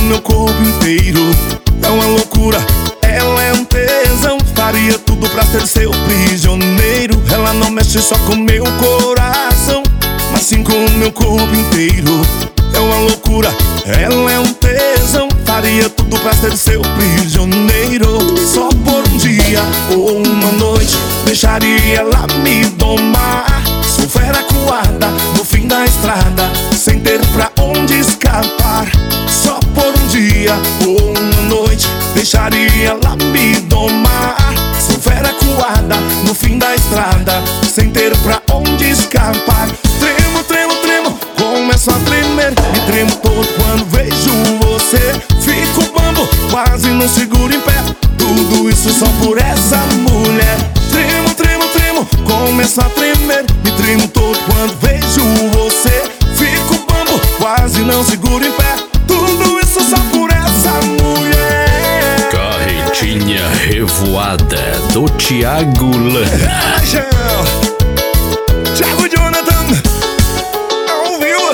meu corpo inteiro. É uma loucura, ela é um tesão. Faria tudo pra ser seu prisioneiro. Ela não mexe só com meu coração, mas sim com o meu corpo inteiro. É uma loucura, ela é um tesão. Faria tudo pra ser seu prisioneiro. Só por um dia ou uma noite deixaria ela me domar. Sou fera coada no fim da estrada, sem ter pra onde escapar. Só por um dia ou uma noite deixaria ela me domar. Sou fera coada no fim da estrada, sem ter pra onde escapar. Tremo, tremo, tremo, começo a tremer. Me tremo todo quando vejo você. Fico bambo, quase não seguro em pé. Tudo isso só por essa mulher. Tremo, tremo, tremo, começo a tremer. Me tremo todo quando vejo você. Fico bambo, quase não seguro em pé. Tudo isso só por essa mulher. Carretinha Revoada do Thiago Lana. Thiago Jonathan, ouviu?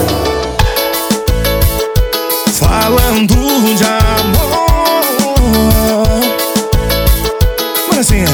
Falando de amor. Mas assim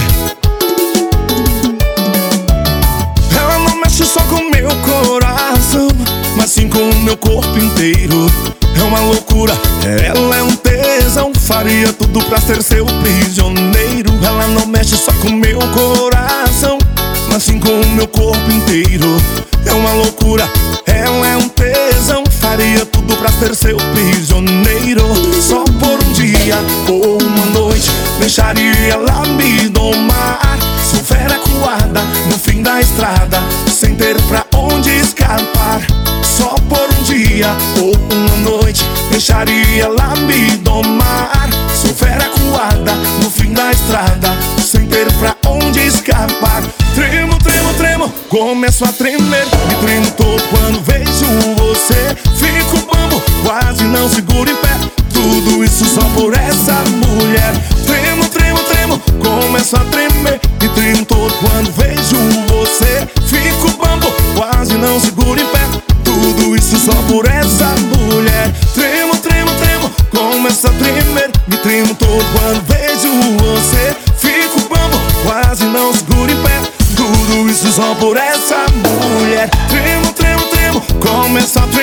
ela não mexe só com meu coração, mas sim com o meu corpo inteiro. É uma loucura, ela é um tesão. Faria tudo pra ser seu prisioneiro. Ela não mexe só com meu coração, mas sim com o meu corpo inteiro. É uma loucura, ela é um tesão. Faria tudo pra ser seu prisioneiro. Só por um dia ou uma noite deixaria ela me domar. Sou fera coada no fim da estrada, sem ter pra onde escapar. Só por um dia ou uma noite deixaria ela me domar. Sou fera coada no fim da estrada, sem ter pra onde escapar. Tremo, tremo, tremo, começo a tremer. Me tremo todo quando vejo você. Fico bambo, quase não seguro em pé. Tudo isso só por essa mulher. Tremo, tremo, tremo, começo a tremer. Me tremo todo quando vejo você. Fico bambo, quase não seguro em pé. Tudo isso só por essa mulher. Tremo, tremo, tremo, começo a tremer. Me tremo todo quando vejo você. Fico bambo, quase não seguro em pé. Tudo isso só por essa mulher. Tremo, tremo, tremo, começo a tremer.